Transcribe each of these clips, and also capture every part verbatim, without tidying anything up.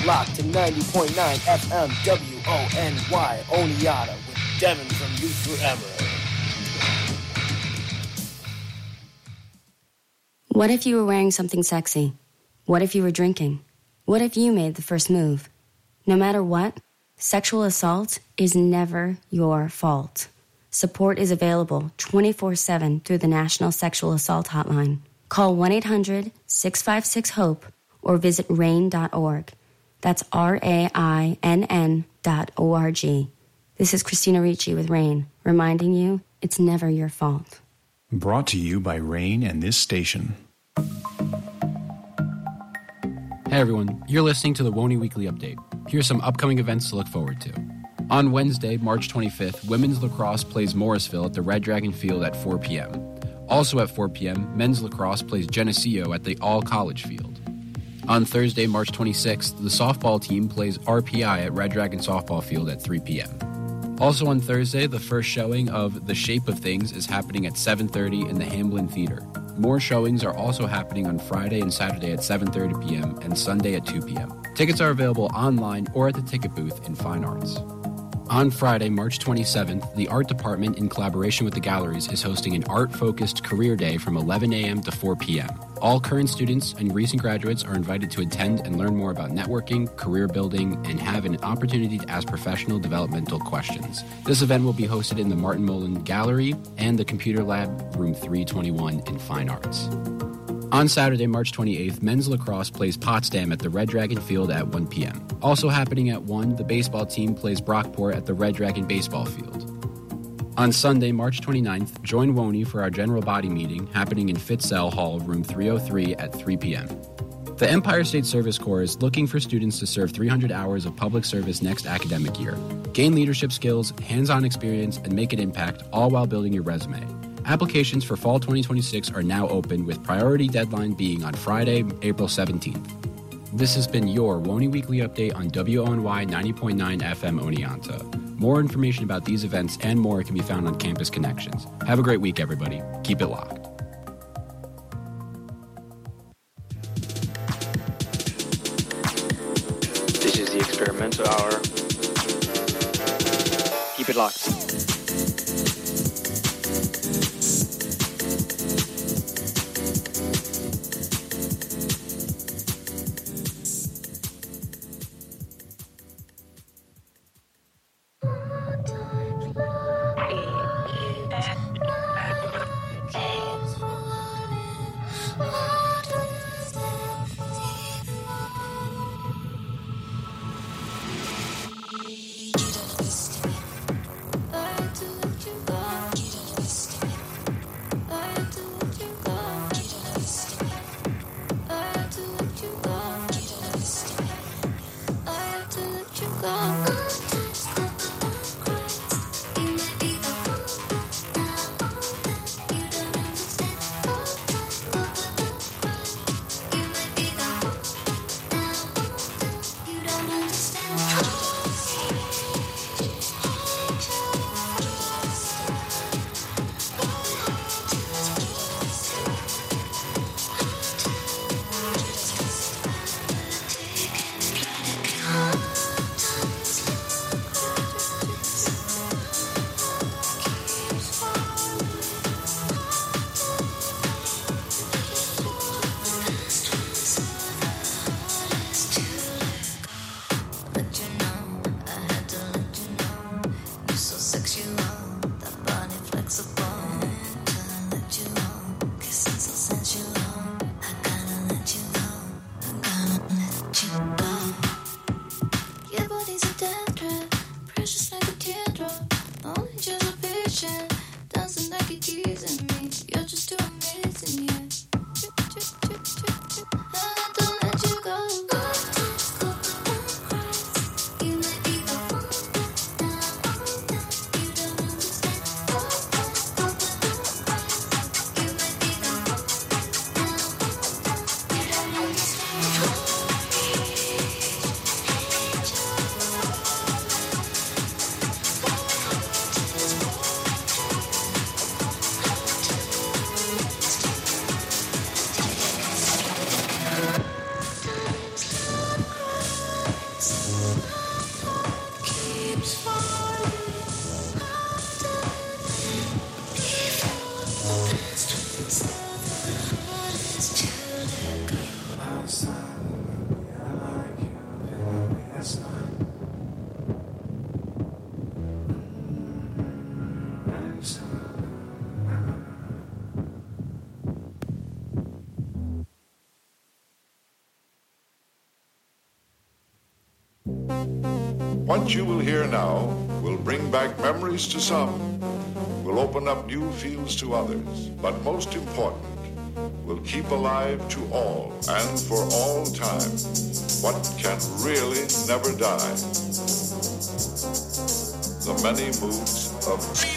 it locked to ninety point nine F M W O N Y Oneonta with Devin from Youth Forever. What if you were wearing something sexy? What if you were drinking? What if you made the first move? No matter what, sexual assault is never your fault. Support is available twenty-four seven through the National Sexual Assault Hotline. Call one eight hundred six five six HOPE or visit rain dot org. That's R A I N N dot O R G. This is Christina Ricci with RAIN, reminding you it's never your fault. Brought to you by RAIN and this station. Hey everyone, you're listening to the W O N Y Weekly Update. Here's some upcoming events to look forward to. On Wednesday, March twenty-fifth, women's lacrosse plays Morrisville at the Red Dragon Field at four p.m. Also at four p.m., men's lacrosse plays Geneseo at the All-College Field. On Thursday, March twenty-sixth, the softball team plays R P I at Red Dragon Softball Field at three p.m. Also on Thursday, the first showing of The Shape of Things is happening at seven thirty in the Hamblin Theater. More showings are also happening on Friday and Saturday at seven thirty p.m. and Sunday at two p.m. Tickets are available online or at the ticket booth in Fine Arts. On Friday, March twenty-seventh, the art department, in collaboration with the galleries, is hosting an art-focused career day from eleven a.m. to four p.m. All current students and recent graduates are invited to attend and learn more about networking, career building, and have an opportunity to ask professional developmental questions. This event will be hosted in the Martin Mullen Gallery and the Computer Lab, room three twenty-one in Fine Arts. On Saturday, March twenty-eighth, men's lacrosse plays Potsdam at the Red Dragon Field at one p.m. Also happening at one, the baseball team plays Brockport at the Red Dragon Baseball Field. On Sunday, March twenty-ninth, join W O N Y for our general body meeting happening in Fitzell Hall, room three oh three at three p.m. The Empire State Service Corps is looking for students to serve three hundred hours of public service next academic year. Gain leadership skills, hands-on experience, and make an impact, all while building your resume. Applications for fall twenty twenty-six are now open, with priority deadline being on Friday, April seventeenth. This has been your W O N Y Weekly Update on W O N Y ninety point nine F M Oneonta. More information about these events and more can be found on Campus Connections. Have a great week, everybody. Keep it locked. This is the Experimental Hour. Keep it locked. moves. What you will hear now will bring back memories to some, will open up new fields to others, but most important, will keep alive to all and for all time what can really never die. The many moods of...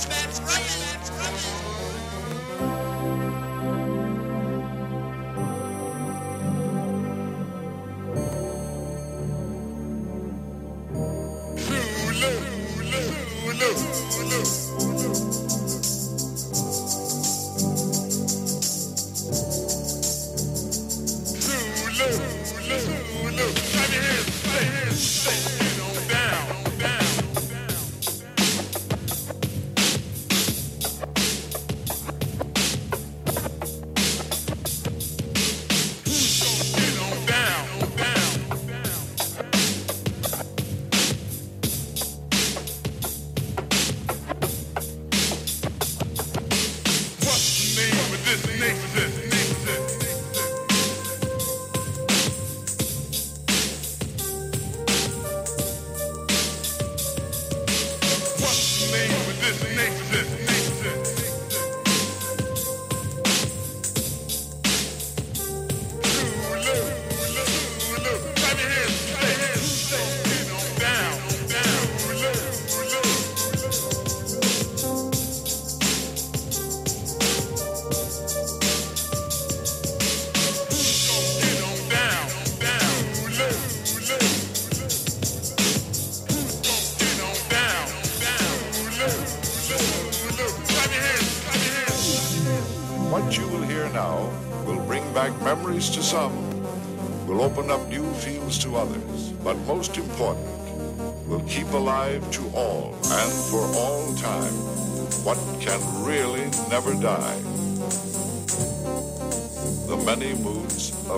What you will hear now will bring back memories to some, will open up new fields to others, but most important, will keep alive to all and for all time what can really never die. The many moods of...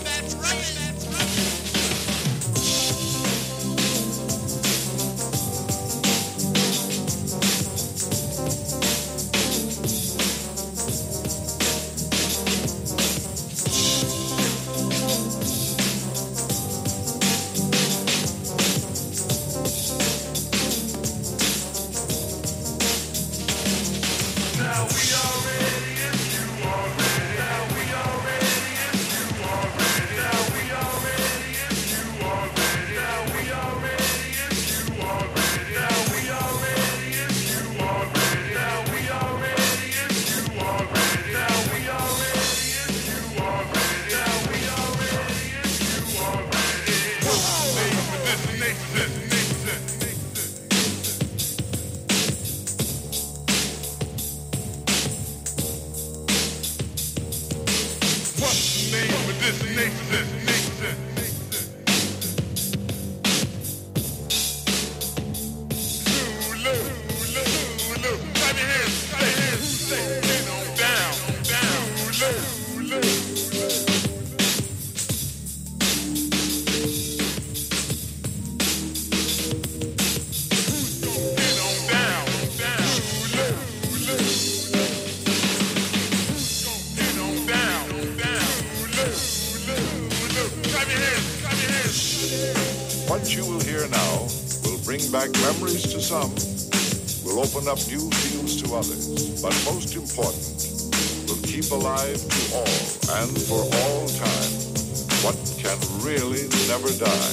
What you will hear now will bring back memories to some, will open up new fields to others, but most important, will keep alive to all and for all time what can really never die.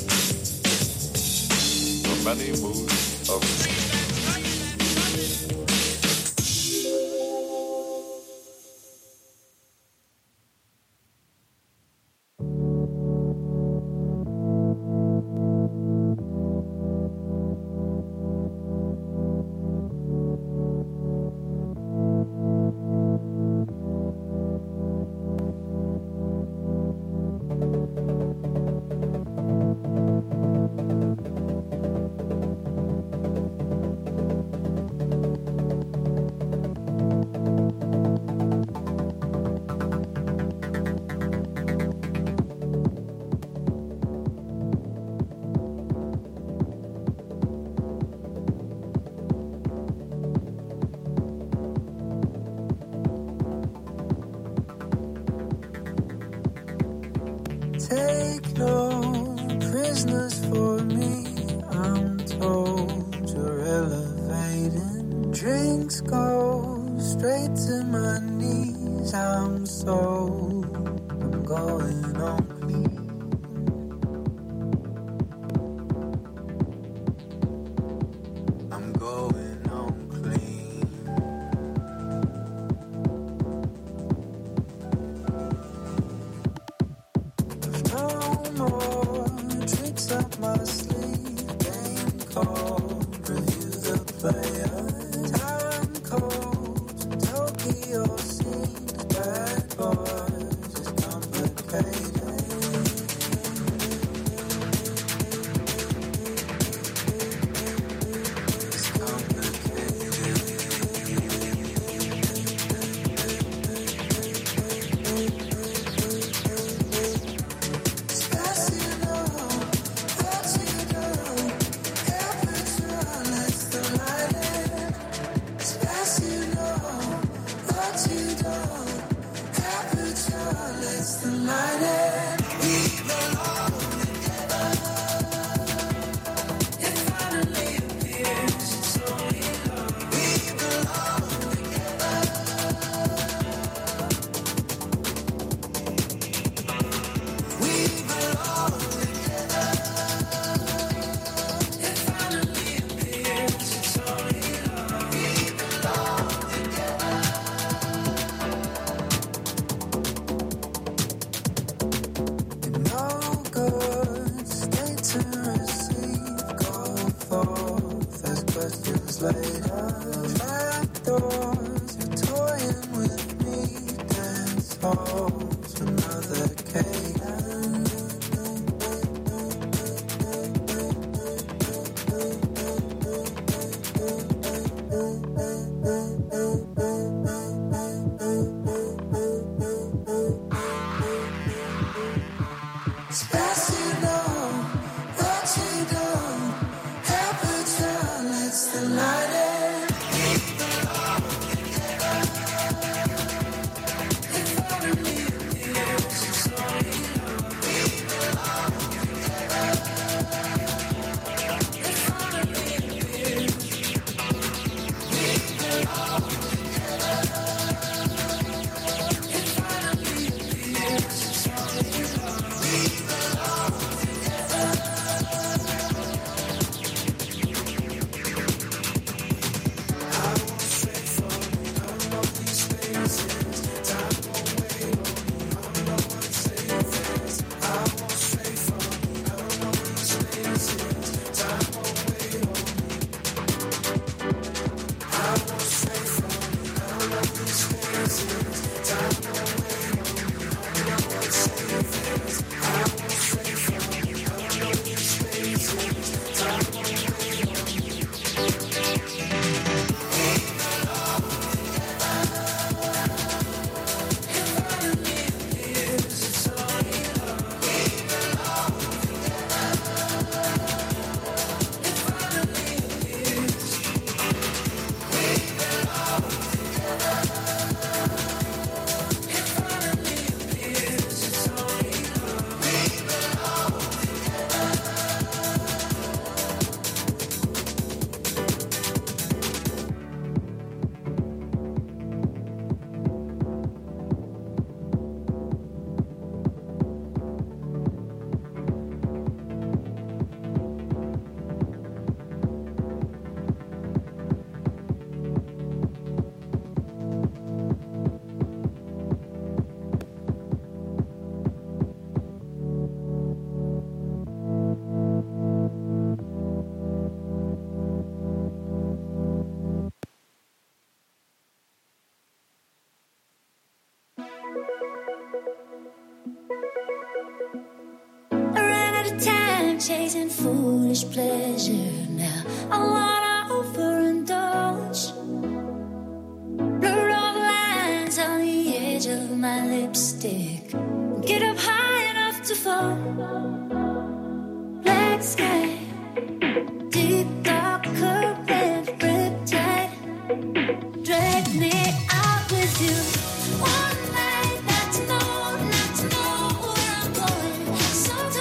The many moods of... take no prisoners for me. I'm told you're elevating. Drinks go straight to my knees. I'm sold. I'm going on clean. I'm going on clean. No more tricks up my sleeve. Game called, review the players. Time cold, Tokyo scene. Bad boys, it's complicated. It's complicated. Chasing foolish pleasure now. I wanna overindulge. Blur all the lines on the edge of my lipstick. Get up high enough to fall. Black sky, deep dark current, riptide. Drag me out with you. One night, not to know, not to know where I'm going. Sometimes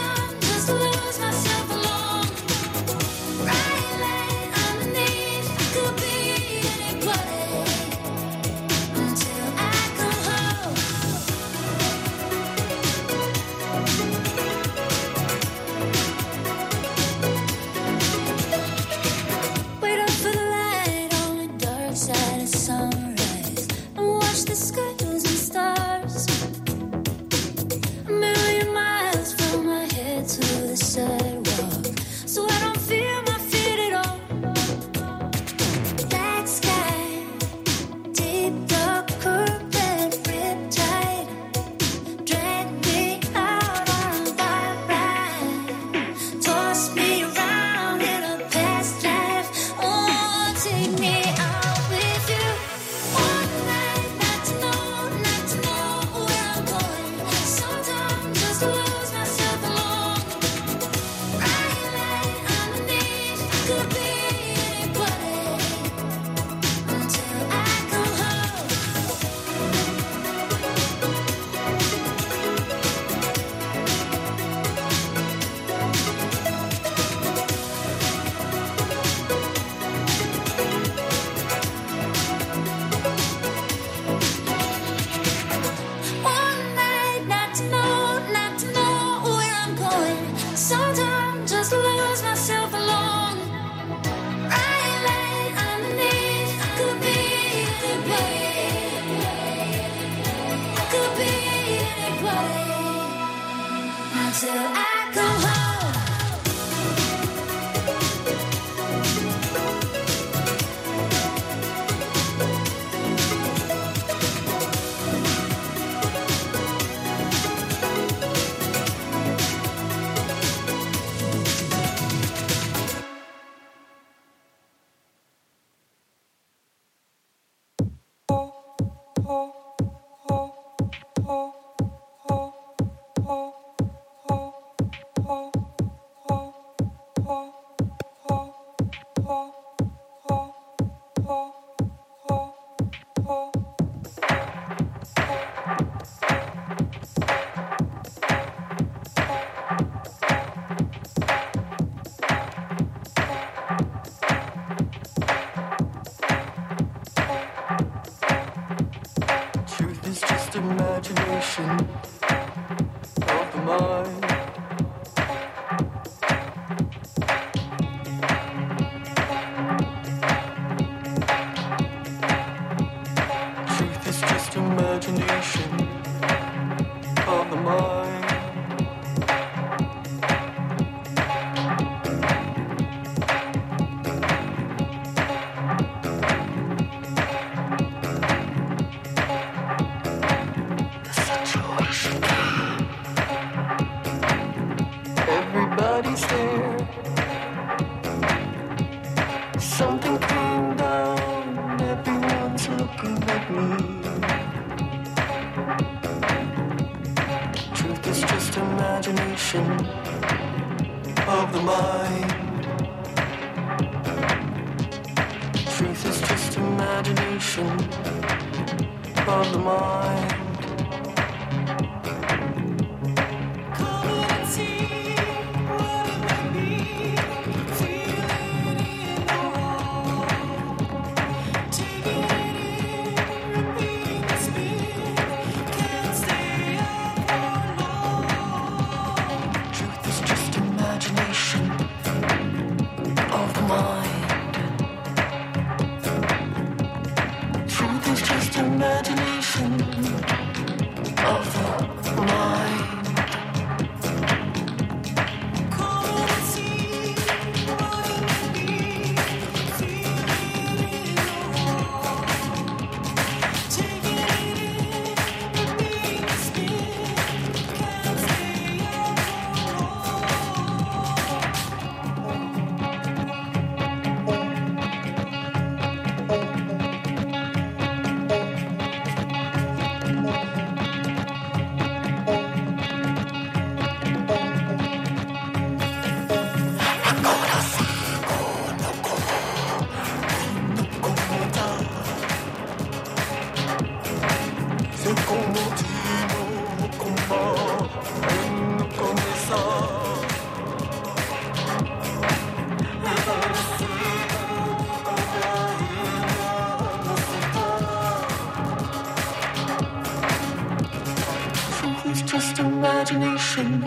Imagination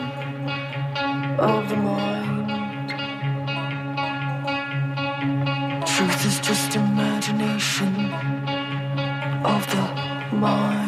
of the mind. Truth is just imagination of the mind.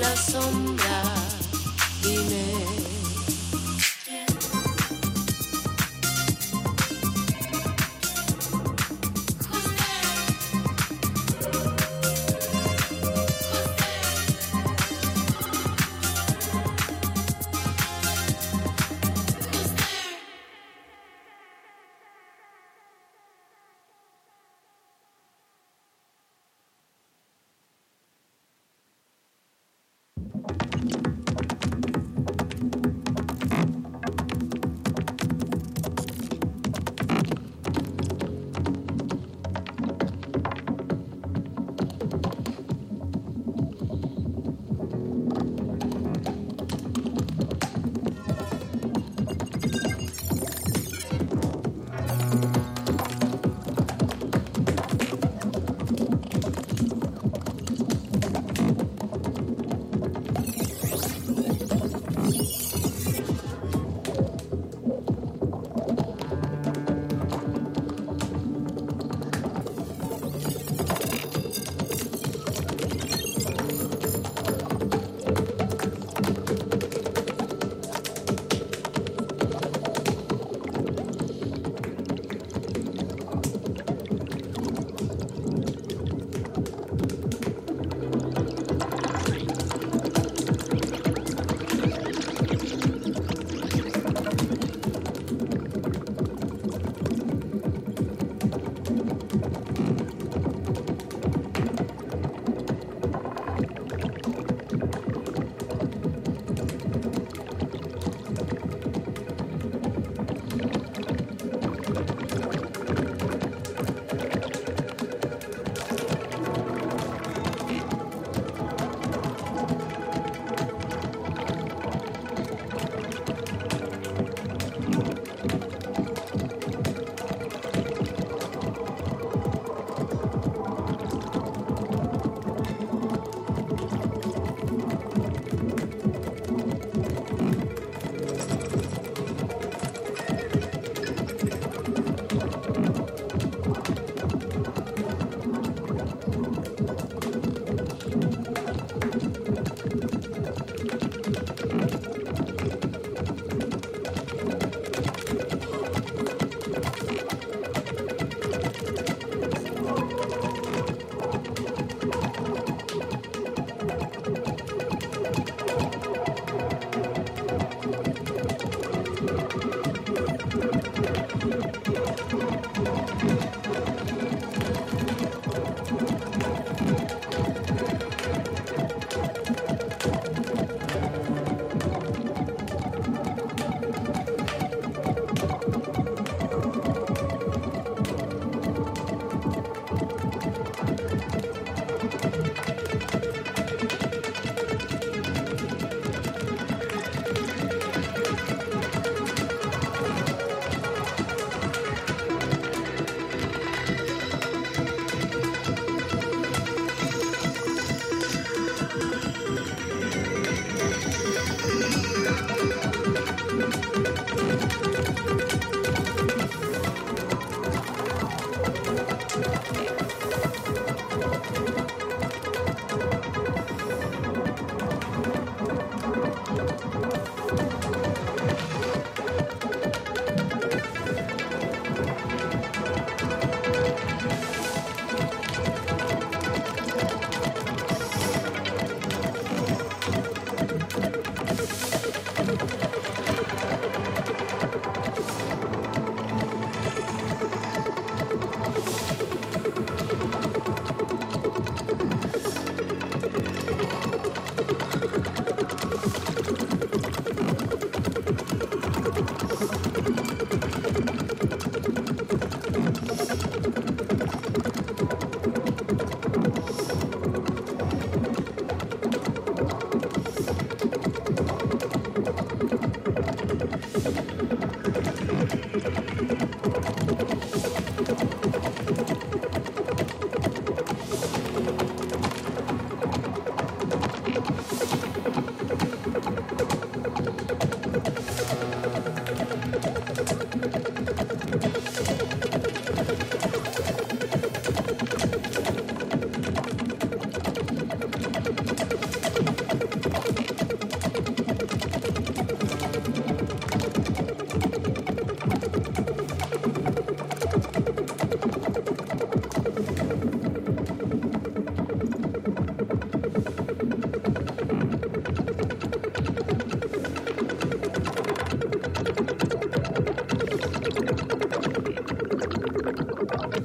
la sombra, dime.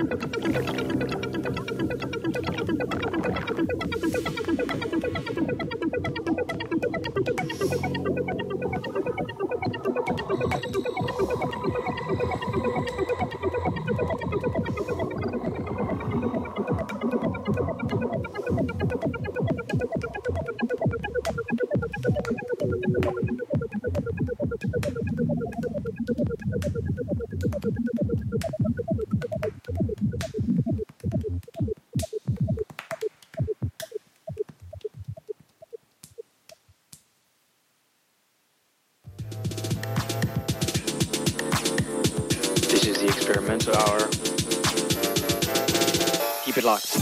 Experimental hour. Keep it locked.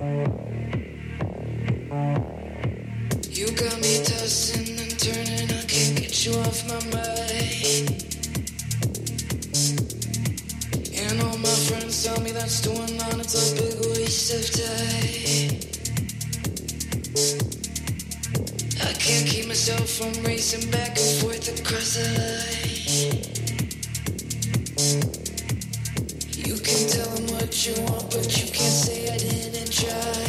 You got me tossing and turning, I can't get you off my mind. And all my friends tell me that's going on, it's a big waste of time. I can't keep myself from racing back and forth across the line. You can tell them what you want, but you can't say I didn't try.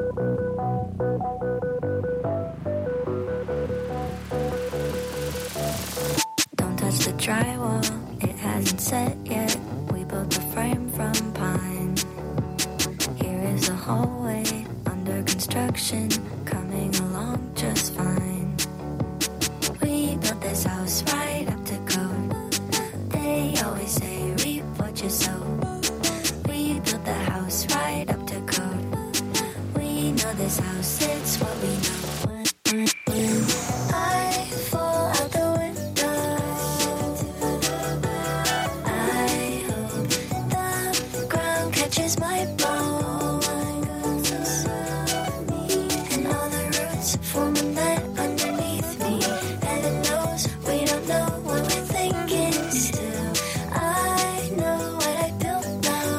Don't touch the drywall, it hasn't set yet. We built the frame from pine. Here is a hallway under construction, coming along just fine. We built this house right up to code. They always say reap what you sow. We built the house right up to code. We know this house, it's what we know. I fall out the window. I hope the ground catches my bone. And all the roots form a net underneath me. Heaven knows we don't know what we're thinking. Still, I know what I built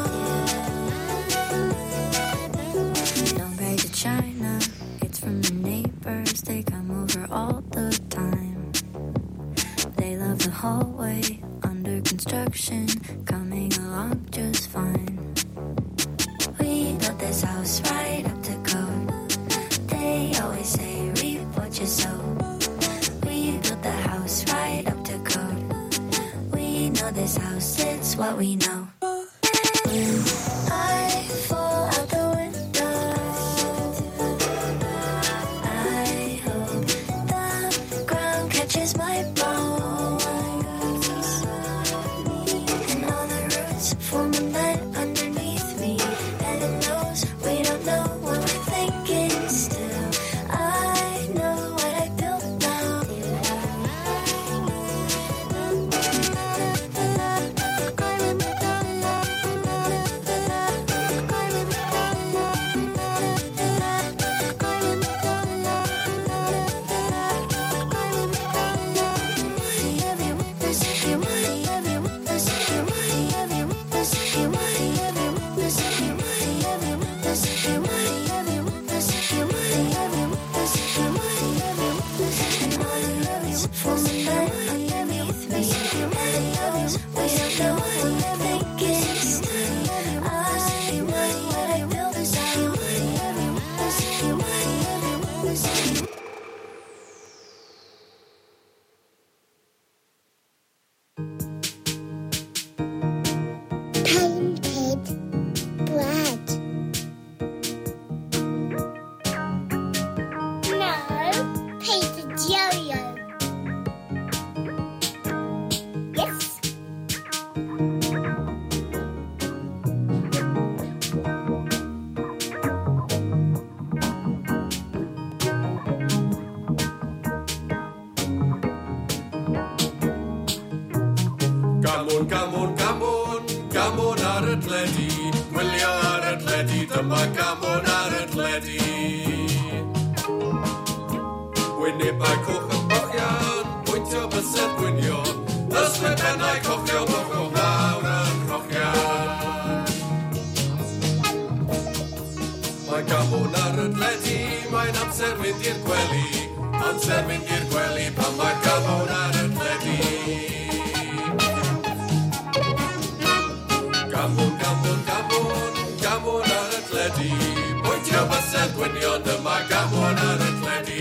now. Don't break to China, it's from the neighbors. They come over all the time. They love the hallway under construction, coming along just fine. We built this house right up to code. They always say reap what you sow. We built the house right up to code. We know this house, it's what we know. I fall out the window. I hope the ground catches my bone. And all the roots form a net underneath me. Heaven knows we don't know what we're thinking. Still, I know what I built now. Painted bread. No, painted yo-yo. Yes. Come on, come on, come on, come on ar y tledu. Gwylio ar y tledu, dyma come on ar y tledu. Wynebau coch yn bochian, pwyntio bysedd gwynion. Ysgrifennau cochio, cochio fawr yn crochian. Mae come on ar y tledu, mae'n amser mynd i'r gwely. Amser mynd i'r gwely pan mae come on ar y tledu. Gamon, gamon, gamon, gamon ar y tledu. Pwyntio bysedd gwynion, dyma gamon ar y tledu.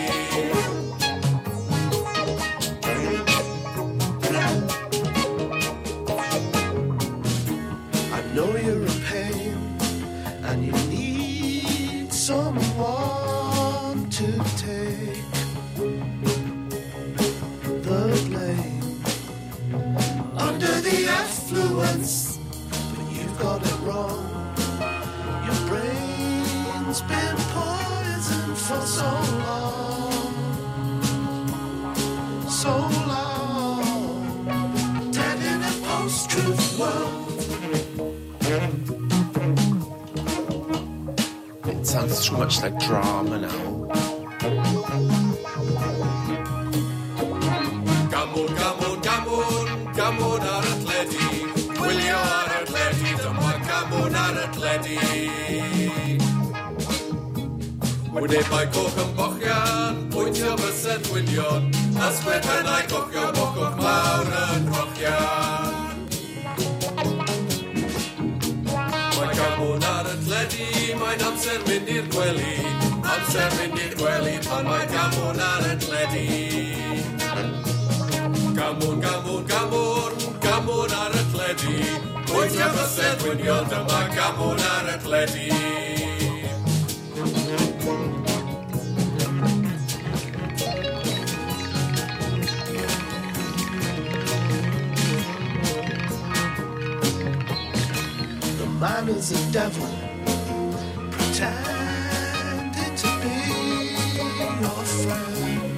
I know you're in pain and you need someone to take the blame. Under the affluence, got it wrong. Your brain's been poisoned for so long, so long. Dead in a post-truth world. It sounds too much like drama now. Come on, come on, come on, come on ar y tledu. Gwylio ar y tledu, dyma come on ar y tledu. Wynebau coch yn bochian, pwyntio bysedd gwynion. Ysgrifennau cochio, bochwch mawr yn crochian. Mae come on ar y tledu, mae'n amser mynd i'r gwely, amser mynd i'r gwely pan mae gamwn ar y tledi. Gamwn, gamwn, gamwn, gamwn ar y tledi. Pwysio bysedd gwynio, dyma gamwn ar y tledi. Man is a devil, pretending to be your friend.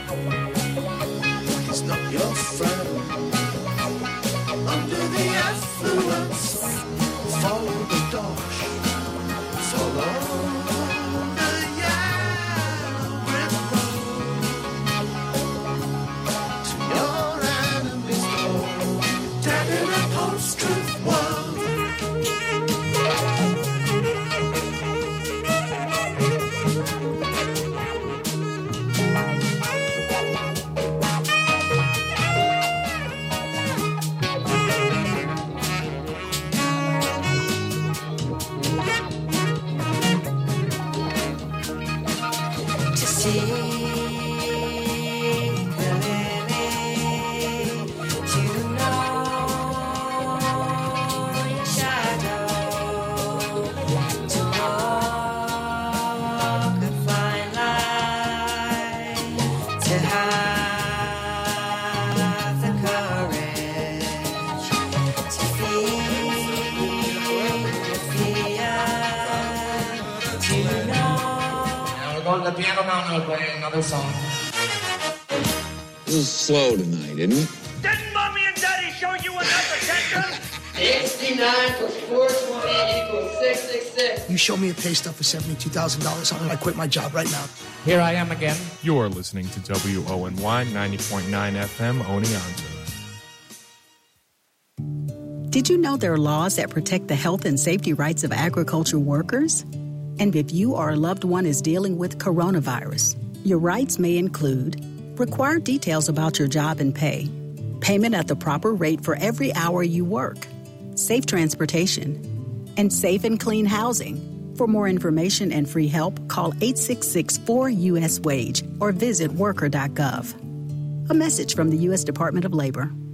He's not your friend. Under the affluence, follow the dosh, follow the yellow brick road to your enemy's door, dead in a post-truth world. The piano man will play another song. This is slow tonight, isn't it? Didn't Mommy and Daddy show you enough attention? sixty-nine plus four twenty equals six six six. You show me a pay stub for seventy-two thousand dollars, I'm going to quit my job right now. Here I am again. You're listening to W O N Y ninety point nine F M Oneonta. Did you know there are laws that protect the health and safety rights of agriculture workers? And if you or a loved one is dealing with coronavirus, your rights may include required details about your job and pay, payment at the proper rate for every hour you work, safe transportation, and safe and clean housing. For more information and free help, call eight six six, four U S, WAGE or visit worker dot gov. A message from the U S Department of Labor.